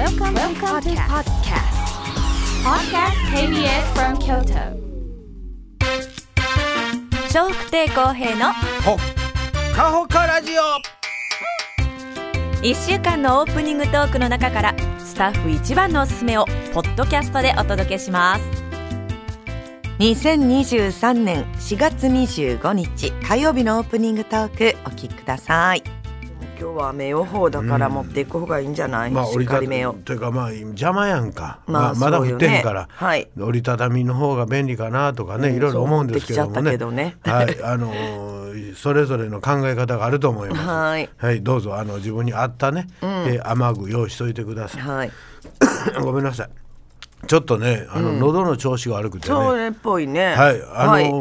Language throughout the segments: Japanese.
Welcome to podcast. Podcast KBS from Kyoto. 笑福亭公平のほかほかラジオ。 1週間のオープニングトークの中からスタッフ一番のおすすめをポッドキャストでお届けします。2023年4月25日火曜日のオープニングトークお聞きください。 今日は雨予報だから持っていく方がいいんじゃない、しっかり目をというか邪魔やんか、 まだ降ってんから、 はい、 折りたたみの方が便利かなとかね、いろいろ思うんですけどもね、はい、それぞれの考え方があると思います。 はい、 はい、どうぞ自分に合ったね、雨具用意しといてください。はい、ごめんなさい、ちょっとね喉の調子が悪くてね、 それっぽいね。 はい、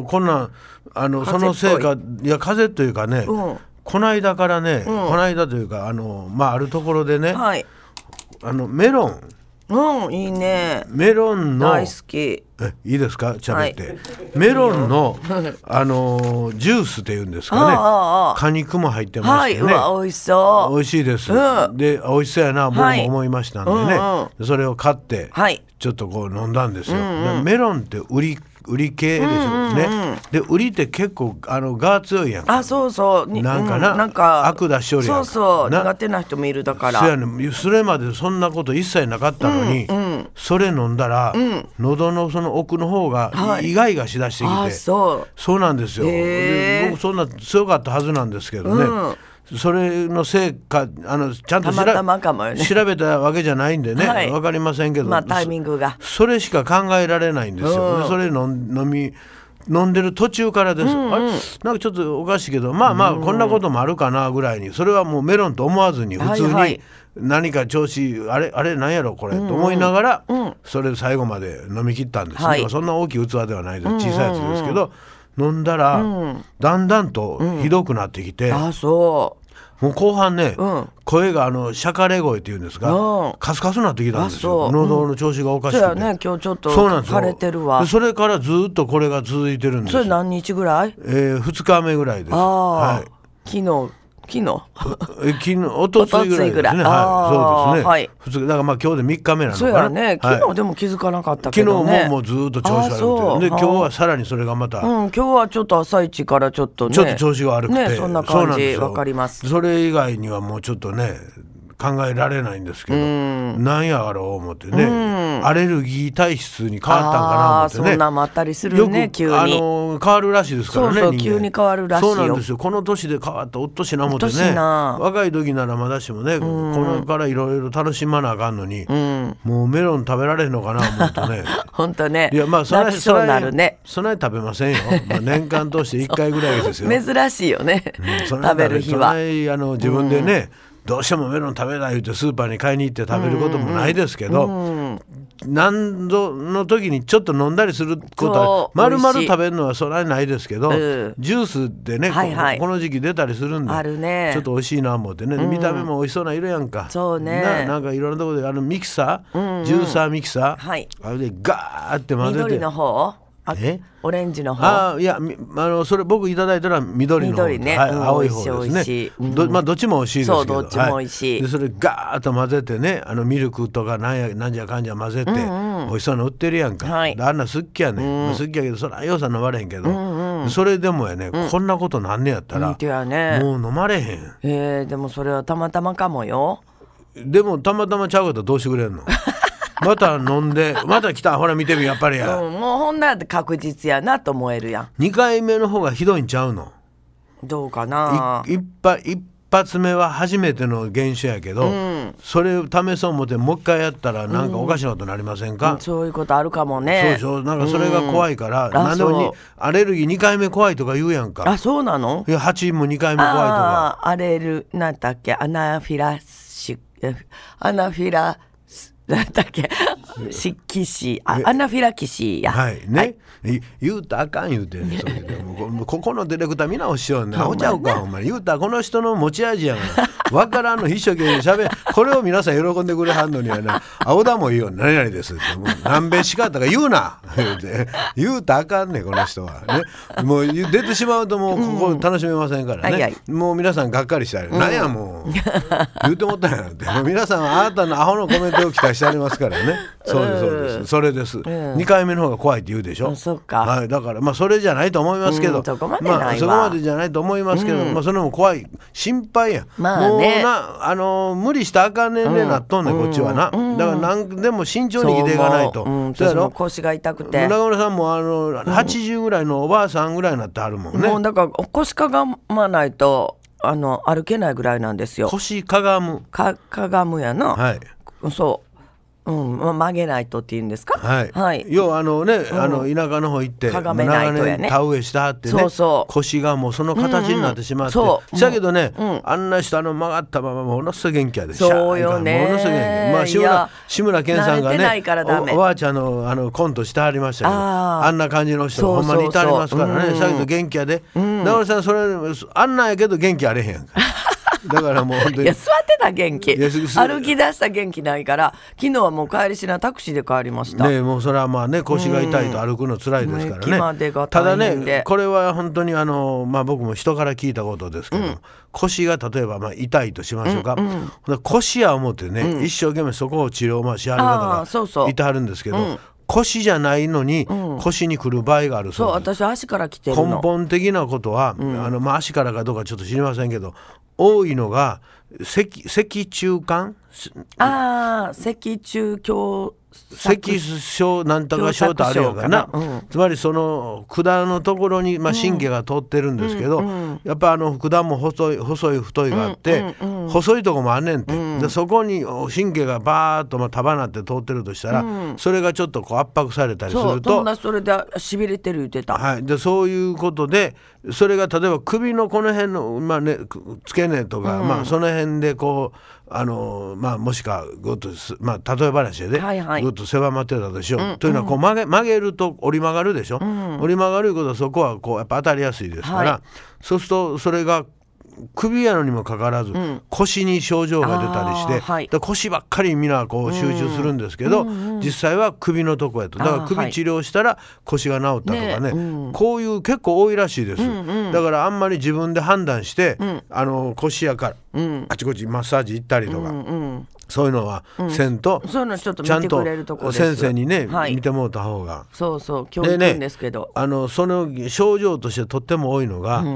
こんなんそのせいか、いや風邪というかね、この間からね、この間というかあるところでね、 はい、 メロン、 いいね、 メロンの大好き。 いいですか喋って、はい、メロンのジュースっていうんですかね、果肉も入ってましてね、 はい、美味しそう、 美味しいです、で美味しそうやな僕も思いましたんでね、それを買って、ちょっとこう飲んだんですよ、メロンって売り系でしょね、で売りって結構が強いやんか。 そうなんか悪出しよりやんか。 そう苦手な人もいるだから。 そやね、それまでそんなこと一切なかったのに、それ飲んだら、喉のその奥の方がイガイガしだしてきて、そうなんですよ。僕そんな強かったはずなんですけどね、それのせいかちゃんとたまたまかもよね、 調べたわけじゃないんでね、分かりませんけど、 タイミングがそれしか考えられないんですよ、それ飲んでる途中からです、なんかちょっとおかしいけど、こんなこともあるかなぐらいに、それはもうメロンと思わずに普通に何か調子あれなんやろこれ、と思いながら、それ最後まで飲み切ったんです、そんな大きい器ではないです、小さいやつですけど、飲んだら、だんだんとひどくなってきて、もう後半ね、声がシャカレ声っていうんですか、カスカスになってきたんですよ、喉の調子がおかしくて。 そうやね、今日ちょっと腫れてるわ。 それからずっとこれが続いてるんですよ。 それ何日ぐらい ？2日目ぐらいです。 昨日おとついぐらいですね。そうですね。だから今日で3日目なのかな。 そうやね、昨日でも気づかなかったけどね。 昨日もずっと調子悪くて、で今日はさらにそれがまた、 今日はちょっと朝一からちょっと調子が悪くて、 そんな感じわかります。 それ以外にはもうちょっとね考えられないんですけど、なんやろう思ってね、アレルギー体質に変わったんかな思ってね。 そんなんもあったりするね、急に変わるらしいですからね。 そう急に変わるらしいよ。 そうなんですよ、この年で変わったおっとしな思ってね、若い時ならまだしもね、このからいろいろ楽しまなあかんのに、もうメロン食べられるのかな思うとね本当ね、 いや泣きそうなるね。 そない食べませんよ、年間通して1回ぐらいですよ珍しいよね、食べる日は。 自分でね、どうしてもメロン食べない言ってスーパーに買いに行って食べることもないですけど、何度の時にちょっと飲んだりすることは丸々食べるのはそれはないですけど、ジュースでね、この時期出たりするんで、ちょっと美味しいな思ってね、見た目も美味しそうな色やんか。 そうね、 なんかいろんなところでミキサー、ジューサーミキサー、あれでガーって混ぜて、 緑の方、オレンジの方。 いやそれ僕いただいたら緑の方、青い方ですね。どっちも美味しいですけど、 どっちも美味しい。 でそれガーッと混ぜてね、ミルクとかなんじゃかんじゃ混ぜて、美味しそうなの売ってるやんか、あんな好きやね、好きやけどそらようさん飲まれへんけど、それでもやね、こんなことなんねやったら、もう飲まれへん。 でもそれはたまたまかもよ。 でもたまたまちゃうかったらどうしてくれんのまた飲んでまた来た、ほら見てみ、やっぱりや、 もうほんなら確実やなと思えるやん。 2回目の方がひどいんちゃうの？ どうかな。 一発目は初めての現象やけど、それを試そう思ってもう一回やったらなんかおかしなことになりませんか？ そういうことあるかもね。 そうなんかそれが怖いから、なんでもアレルギー2回目怖いとか言うやんか。 そうなの？ いや8も2回目怖いとか。 なんだっけ、アナフィラなんだっけキシー、アナフィラキシーや。 はいね、言うたらあかん言うてんねここのディレクター見直しようね。おちゃうかほんまに言うたらこの人の持ち味やが分からんの一生懸命しゃべこれを皆さん喜んでくれはんのにはな青田もいいよ何々ですってもう何べんしかったか言うな言うたらあかんねんこの人はねもう出てしまうともうここ楽しめませんからね、 はいはい、 もう皆さんがっかりしたり、なんやもう言うてもったんやってもう皆さんはあなたのアホのコメントを期待してありますからねそうですそうですそれです、2回目の方が怖いって言うでしょ、 そうか、 はい、だからまあそれじゃないと思いますけど、 そこまでないわ、 まあ、そこまでじゃないと思いますけど、まあ、それも怖い心配や、 まあね、 もう無理したらあかん年齢なっとんねん、こっちはな、だから何でも慎重に生きていかないと、 そうやろ、腰が痛くて中村さんも80ぐらいのおばあさんぐらいになってはるもんね、 もうだから腰かがまないと歩けないぐらいなんですよ。 腰かがむかがむやな、 はい、 そう、曲げないとっていうんですか、 はいはい、 要は田舎の方行ってかがめないとやね、 田植えしたってね、 そうそう腰がもうその形になってしまって、だけどね、あんな人曲がったままものすごい元気やで、 そうよね、 ものすごい元気、まあ、志村けんさんがねおばあちゃんのコントしてはりましたけど、あんな感じの人ほんまにいてはりますからね、だけど元気やで、中村さんそれあんなんやけど元気あれへんやんかだからもう本当にいや座ってた元気、歩き出した元気ないから、昨日はもう帰りしなタクシーで帰りました。 ね、もうそれはまあね、腰が痛いと歩くの辛いですからね、ただねこれは本当にまあ、僕も人から聞いたことですけど、腰が例えばまあ痛いとしましょうか、腰や思ってね、一生懸命そこを治療しはる方がいてはるんですけど、腰じゃないのに腰に来る場合があるそうです。 そう、私足から来てるの。 根本的なことは、まあ、足からかどうかちょっと知りませんけど、多いのが脊柱管、 脊柱鏡脊症なんとか症とあるやんかな、つまりその管のところに、まあ、神経が通ってるんですけど、やっぱ管も細い太いがあって、細いとこもあんねんて、でそこに神経がバーッと束なって通ってるとしたら、それがちょっとこう圧迫されたりすると、 それでしびれてる言ってた、 はい、でそういうことでそれが例えば首のこの辺の、まあね、付け根とか、まあ、その辺でこうまあ、もしかぐっと、まあ、例え話で、ぐっと狭まってたとしよう、というのはこう曲げると折り曲がるでしょ、折り曲がることはそこはこうやっぱ当たりやすいですから、そうするとそれが首やのにもかかわらず、腰に症状が出たりして、で腰ばっかりみんなこう集中するんですけど、実際は首のとこやと。だから首治療したら腰が治ったとかね、こういう結構多いらしいです、だからあんまり自分で判断して、腰やから、あちこちマッサージ行ったりとか、そういうのはせんと、 そういうのちょっと見てくれるとこです。 先生にね、見てもらった方が、 そうそう教育んですけど、 その症状としてとっても多いのが、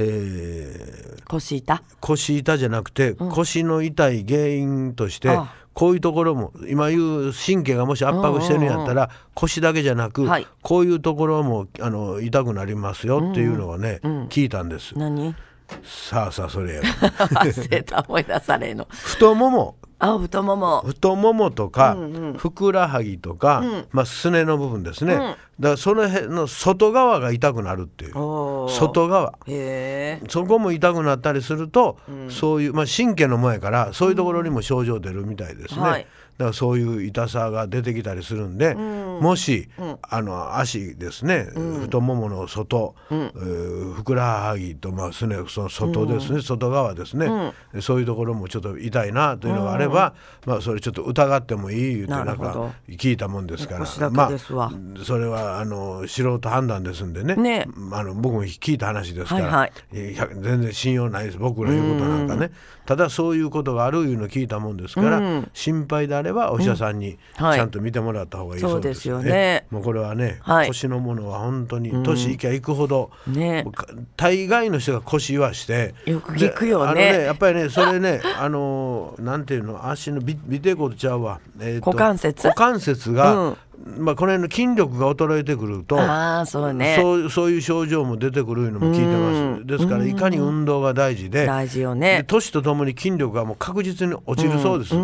腰痛じゃなくて、腰の痛い原因として、こういうところも今言う神経がもし圧迫してるんやったら、腰だけじゃなく、こういうところも痛くなりますよっていうのはね、聞いたんです。 何？ さあそれや思い出されの太もも、 太ももとか、ふくらはぎとか、まあ、すねの部分ですね、だからその辺の外側が痛くなるっていう、外側、そこも痛くなったりすると、そういう、まあ、神経のもんやからそういうところにも症状出るみたいですね、だからそういう痛さが出てきたりするんで、もし、足ですね、太ももの外、ふくらはぎと、まあ、すねその外ですね、外側ですね、そういうところもちょっと痛いなというのがあれば、まあ、それちょっと疑ってもいい言うてなんか聞いたもんですから、まあ、それは素人判断ですんでね、僕も聞いた話ですから、全然信用ないです、僕の言うことなんかね、ただそういうことがあるいうのを聞いたもんですから、心配であればお医者さんにちゃんと見てもらった方がいいそうですよね。もうこれはね、腰のものは本当に年いきゃいくほど、大概の人が腰言わしてよく聞くよね。 やっぱりねそれねなんていうの、足の尾てい骨ちゃうわ、 股関節が、まあ、この辺の筋力が衰えてくると、そういう症状も出てくるのも聞いてます。ですからいかに運動が大事で、 大事よね。 年とともに筋力がもう確実に落ちるそうです。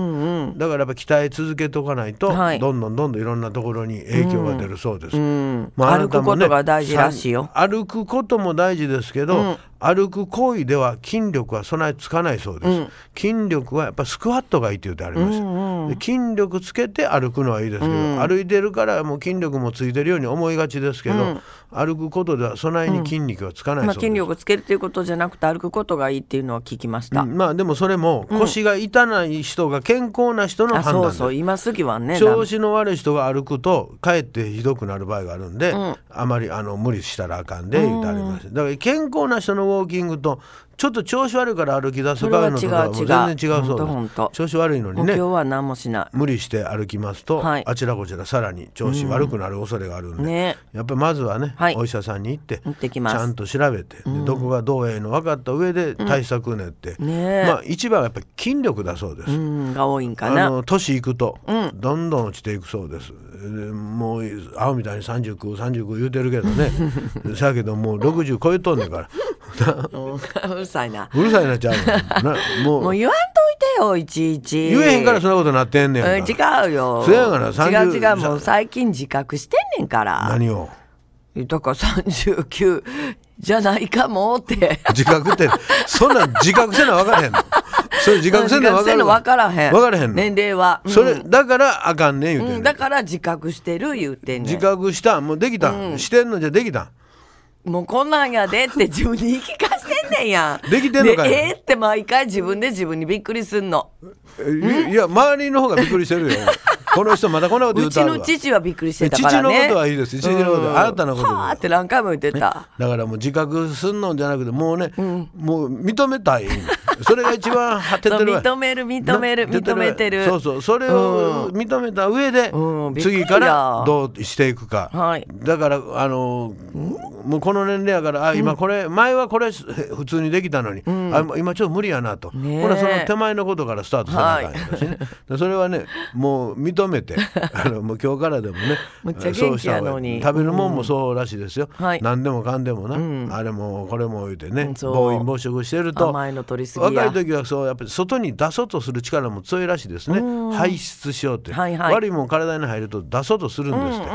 だからやっぱ鍛え続けとかないと、 はいどんどんいろんなところに影響が出るそうです、 歩くことが大事らしいよ。 歩くことも大事ですけど、歩く行為では筋力はそんなにつかないそうです、筋力はやっぱスクワットがいいって言ってありました、で筋力つけて歩くのはいいですけど、歩いてるからもう筋力もついてるように思いがちですけど、歩くことではそないに筋肉はつかないそうです、 筋力つけるということじゃなくて歩くことがいいっていうのは聞きました、 まあでもそれも腰が痛ない人が健康な人の判断で、 そう今すぐはね、 調子の悪い人が歩くとかえってひどくなる場合があるんで、あまり無理したらあかんで言ってあります、だから健康な人のウォーキングとちょっと調子悪いから歩き出すかのとかはもう全然違うそうです。調子悪いのにね、 今日は何もしない無理して歩きますと、あちらこちらさらに調子悪くなる恐れがあるんで、やっぱりまずはね、お医者さんに行ってちゃんと調べて、でどこがどうええの分かった上で対策練って、まあ一番はやっぱり筋力だそうです、 が多いんかな。 年いくとどんどん落ちていくそうです、もう青みたいに39言うてるけどねさやけどもう60超えとんねんからうるさいなちゃうもう言わんといてよ、いちいち言えへんからそんなことなってんねんか。 違うよ、 そうやがな、 違うもう最近自覚してんねんから。 何をだから39じゃないかもって自覚ってそんな自覚せな分からへんのそれ自覚せんの分からへん年齢は、 それだからあかんねん言うてんねん、 だから自覚してる言うてんねん。 自覚したもうできた、してんのじゃできたもうこんなんやでって自分に言い聞かしてんねんやんできてんのかいって毎回自分で自分にびっくりすんの。 いや周りの方がびっくりしてるよこの人まだこんなこと言うたるわ。 うちの父はびっくりしてたからね。 父のことはいいです。父のことあなたのことはーって何回も言ってた、 だからもう自覚すんのじゃなくてもうね、もう認めたいそれが一番果ててるわ。 認めてるそうそれを認めた上で、次からどうしていくか、だからもうこの年齢やから今これ、前はこれ普通にできたのに、今ちょっと無理やなと、これはその手前のことからスタートせなあかんやしね、それはねもう認めてもう今日からでもねそうした方がいい。 食べるもんもそうらしいですよ、何でもかんでもな、あれもこれも言うてね、暴飲暴食してると甘いの取りすぎや。 若い時はそうやっぱり外に出そうとする力も強いらしいですね、排出しようって、悪いもん体に入ると出そうとするんですって、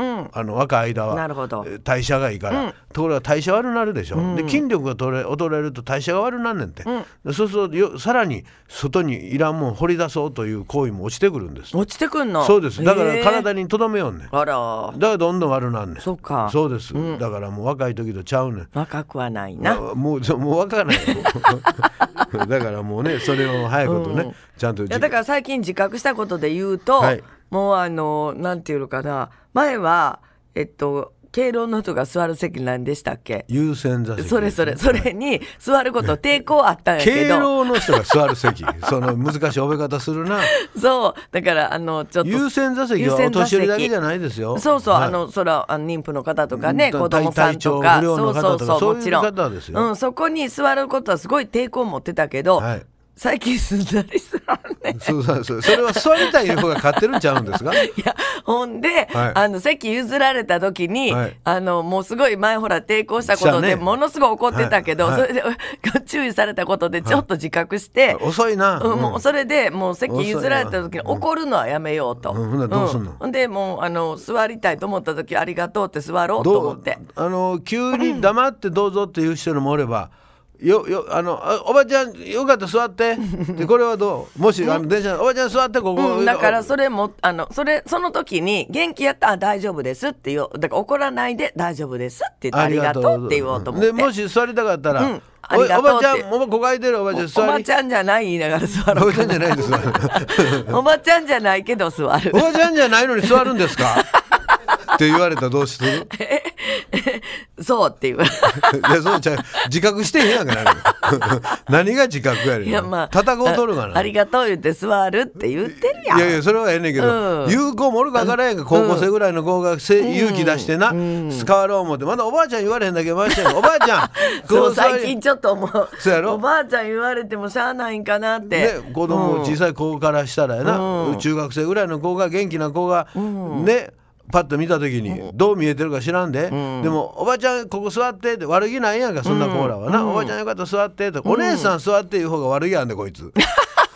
若い間は。 なるほど。 代謝がいいから、ところが代謝悪なるでしょ、で筋力が衰えると代謝が悪なんねんて、そうするとさらに外にいらんもん掘り出そうという行為も落ちてくるんです。 落ちてくんの。 そうです。だから体にとどめよんねん。 あら。 だからどんどん悪なんねん。 そうか。 そうです、だからもう若い時とちゃうねん。 若くはないな。 もう若ないだからもうねそれを早いことね、ちゃんと。 だから最近自覚したことで言うと、もうなんていうのかな、前は敬老の人が座る席なんでしたっけ、 優先座席、 それに座ること抵抗あったんやけど敬老の人が座る席その難しい覚え方するなそうだからちょっと優先座席はお年寄りだけじゃないですよ。 そうそう、それは妊婦の方とかね、子供さんとか、そういう方ですよ。 そこに座ることはすごい抵抗持ってたけど、最近すんなりすらんね。 それは座りたい方が勝ってるんちゃうんですか。いやほんで、席譲られた時に、もうすごい前ほら抵抗したことでものすごい怒ってたけど、それで注意されたことでちょっと自覚して、 遅いな、 もうそれでもう席譲られた時に怒るのはやめようと。 ほんならどうすんの。 ほんでもう座りたいと思った時ありがとうって座ろうと思って、 急に黙ってどうぞっていう人もおれば、おばちゃんよかった座ってでこれはどう、もし電車おばちゃん座ってここ、 だからそれもその時に元気やったら大丈夫ですって言おう。だから怒らないで大丈夫ですって言ってありがとうって言おうと思って、 でもし座りたかったら、 ありがとうって、 おばちゃんここ空いてるおばちゃん座り、 おばちゃんじゃない言いながら座る。 おばちゃんじゃないですおばちゃんじゃないけど座る。 おばちゃんじゃないのに座るんですかって言われたらどうするそうって言われいやそうちゃう、自覚してへんやんか何が自覚やねん。いや叩こうとるがな、 ありがとう言って座るって言ってるやん。 いやそれはええねんけど、言う子もおるか分からへんが、高校生ぐらいの子が勇気出してな、変わろう思って、まだおばあちゃん言われへんだけど、おばあちゃんそう最近ちょっともうそうやろ、 おばあちゃん言われてもしゃあないんかなって、 子供小さい子からしたらやな、中学生ぐらいの子が元気な子がね、パッと見た時にどう見えてるか知らんで、でもおばちゃんここ座ってって悪気ないやんか、そんなコーラはな、おばちゃんよかった座ってって、お姉さん座っていう方が悪気やんでこいつ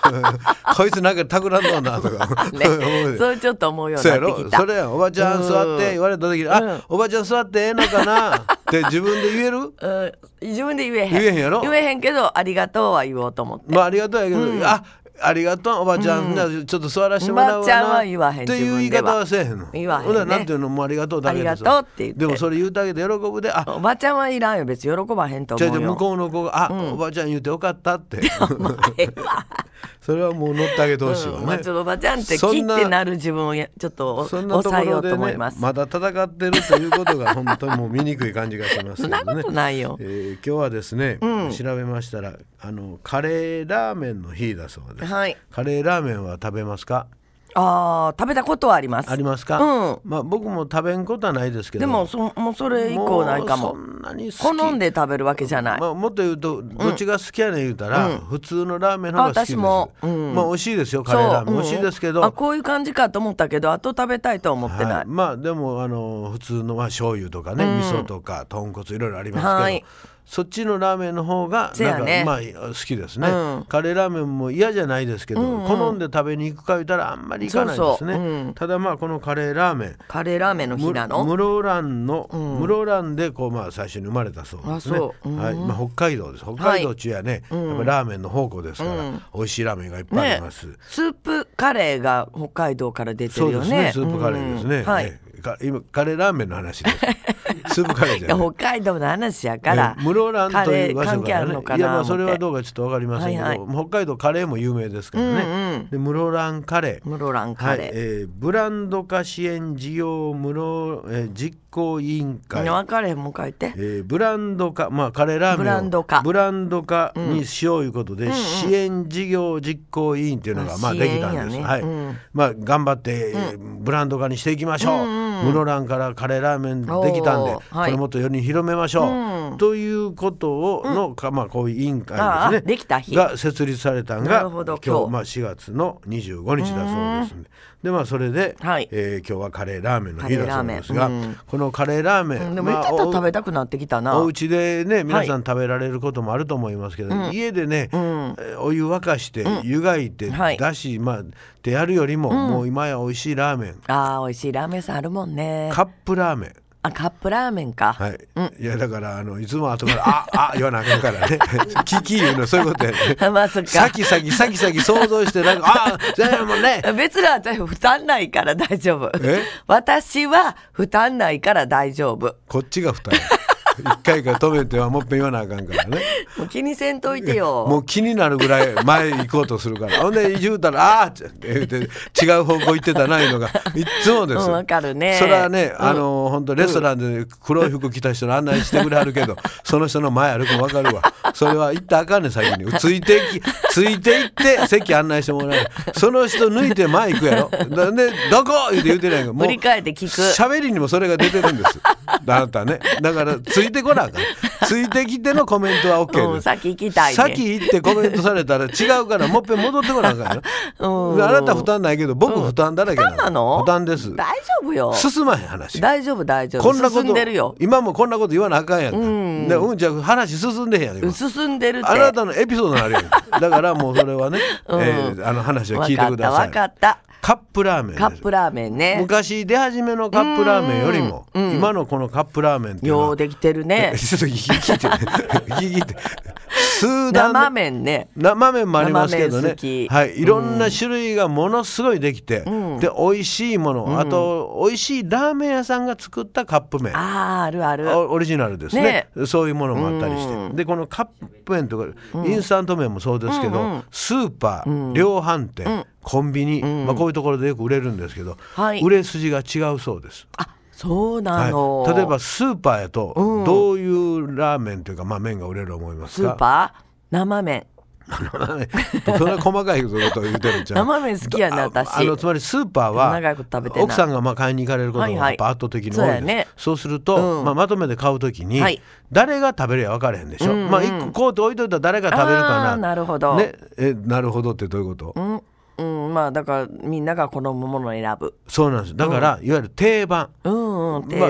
こいつなんか企んどんなとかね、そうちょっと思うようになってきた。 それやおばちゃん座って言われた時に、おばちゃん座ってええのかなって自分で言える？ 自分で言えへん。 言えへんやろ？ 言えへんけどありがとうは言おうと思って。 ありがとうやけど、ありがとうおばちゃん、ちょっと座らせてもらうわな。 おばちゃんは言わへん。 っていう言い方はせえへんの。 言わへんね。 なんていうのもありがとうだけでありがとうって言って。 でもそれ言うてあげて喜ぶで。 おばちゃんはいらんよ、別に喜ばへんと思うよ。 向こうの子がおばちゃん言うてよかったってそれはもう乗ってあげてほしいわね。 ちょっとおばちゃんってキッてなる自分をちょっと抑えようと思います。 まだ戦ってるということが本当にもう見くい感じがしますけどね。 そんなことないよ。 今日はですね、調べましたらカレーラーメンの日だそうです。カレーラーメンは食べますか？ 食べたことはあります。 ありますか？僕も食べんことはないですけど、 でももうそれ以降ないかも。 そんなに好んで食べるわけじゃない。 もっと言うとどっちが好きやねん言うたら、普通のラーメンの方が好きです。 私も、 美味しいですよ、カレーラーメン美味しいですけど、 こういう感じかと思ったけど、あと食べたいとは思ってない。 でも普通の醤油とかね、味噌とか豚骨いろいろありますけど、そっちのラーメンの方がなんか好きですね。カレーラーメンも嫌じゃないですけど、好んで食べに行くか言ったらあんまり行かないですね。ただこのカレーラーメンの日なの？ 室蘭で最初に生まれたそうですね。北海道です。北海道中やね、やっぱラーメンの宝庫ですから、美味しいラーメンがいっぱいあります。 スープカレーが北海道から出てるよね。 そうですね、スープカレーですね。今カレーラーメンの話ですスープカレーじゃない。 北海道の話やから室蘭という場所からね。 いやそれはどうかちょっと分かりませんけど、北海道カレーも有名ですからね。で室蘭カレー、ブランド化支援事業実行委員会。 分かれへんもん書いて。 ブランド化、カレーラーメンをブランド化にしよういうことで、支援事業実行委員っていうのができたんです。頑張ってブランド化にしていきましょう。室蘭からカレーラーメンできたんで、これもっと世に広めましょうということをのこういう委員会ですね、 できた日が設立されたのが今日4月の25日だそうですんで、それで今日はカレーラーメンの日だそうですが、このカレーラーメンでも言ってたら食べたくなってきたな。 お家でね皆さん食べられることもあると思いますけど、家でねお湯沸かして湯がいてだしってやるよりも、もう今や美味しいラーメン、 美味しいラーメンさんあるもんね。 カップラーメン、 カップラーメンか。 いやだからいつも後から言わなあかんからねキキ言うのそういうことやね先想像してじゃあもうね別に私負担ないから大丈夫。私は負担ないから大丈夫。 こっちが負担一回から止めてはもっぺん言わなあかんからね。 もう気にせんといてよ。 もう気になるぐらい前行こうとするからほんで言うたらって言って違う方向行ってたないのがいつもです。 わかるね。 それはね本当レストランで黒い服着た人の案内してくれはるけど、その人の前歩くの分かるわ。それは行ったらあかんねん。先について行って席案内してもらえ。その人抜いて前行くやろ。でどこ言うてないけど、 振り返って聞く喋りにもそれが出てるんですあなたね。だからついてこなあかん。ついてきてのコメントは OK です。 先行きたいね。 先行ってコメントされたら違うからもっぺん戻ってこなあかんよ。あなた負担ないけど僕負担だらけなの。 負担です。 大丈夫よ。 進まへん話。 大丈夫こんなこと進んでるよ。 今もこんなこと言わなあかんやんか。じゃあ話進んでへんやん。 進んでるって。 あなたのエピソードになるやん。だからもうそれはね話を聞いてください。 分かった。 カップラーメンです。 カップラーメンね。 昔出始めのカップラーメンよりも今のこのカップラーメンっていうのはようできてるね。 ちょっと聞いて生麺ね。 生麺もありますけどね、いろんな種類がものすごいできて、で美味しいもの、あと美味しいラーメン屋さんが作ったカップ麺、 あるあるオリジナルですね。そういうものもあったりして、でこのカップ麺とかインスタント麺もそうですけど、スーパー、量販店、コンビニ、こういうところでよく売れるんですけど、売れ筋が違うそうです。 そうなの。 例えばスーパーやとどういうラーメンというか麺が売れると思いますか？ スーパー生麺そんな細かいことを言うてるんちゃう。 生麺好きやね私。 つまりスーパーは奥さんが買いに行かれることが圧倒的に多いです。そうするとまとめて買うときに誰が食べるや分からへんでしょ。1個こうと置いといたら誰が食べるかな。 なるほどね。なるほどってどういうこと？ だからみんなが好むものを選ぶ。 そうなんです。だからいわゆる定番、 定番、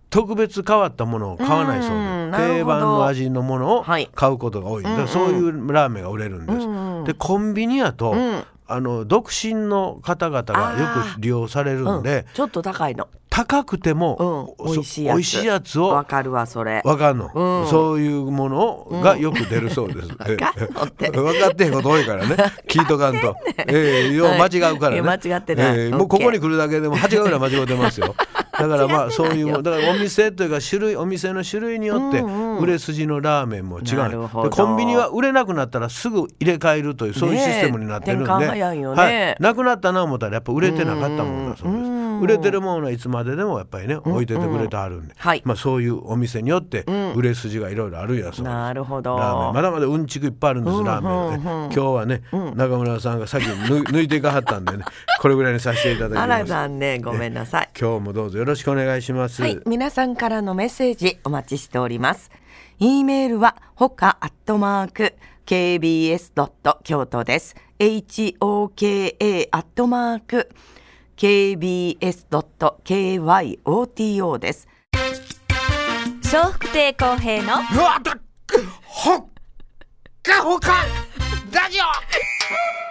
特別変わったものを買わないそうで、定番の味のものを買うことが多いんで、そういうラーメンが売れるんです。でコンビニやと、独身の方々がよく利用されるんで、 ちょっと高いの、 高くても、美味しいやつをわかるわ、それわかんの、そういうものがよく出るそうです。分かってへんこと多いからね、聞いとかんと、よう間違うからね、 間違ってない、 もうここに来るだけでも8回ぐらい間違ってますよ。だからまあそういうだからお店というかお店の種類によって売れ筋のラーメンも違う。でコンビニは売れなくなったらすぐ入れ替えるというそういうシステムになってるんで、 転換早いよね。 なくなったな思ったらやっぱ売れてなかったものだそうです。売れてるものはいつまででもやっぱりね置いててくれてあるんで、まあそういうお店によって売れ筋がいろいろあるんやそうです。 なるほど。 ラーメンまだまだうんちくいっぱいあるんですラーメンはね。今日はね中村さんが先に抜いていかはったんでねこれぐらいにさせていただきます。 あら残念、ごめんなさい。 今日もどうぞよろしくお願いします。 はい、皆さんからのメッセージお待ちしております。E メールはhoka@kbs. 京都です。hoka@kbs.kyoto です。 笑福亭公平のほっかほかラジオ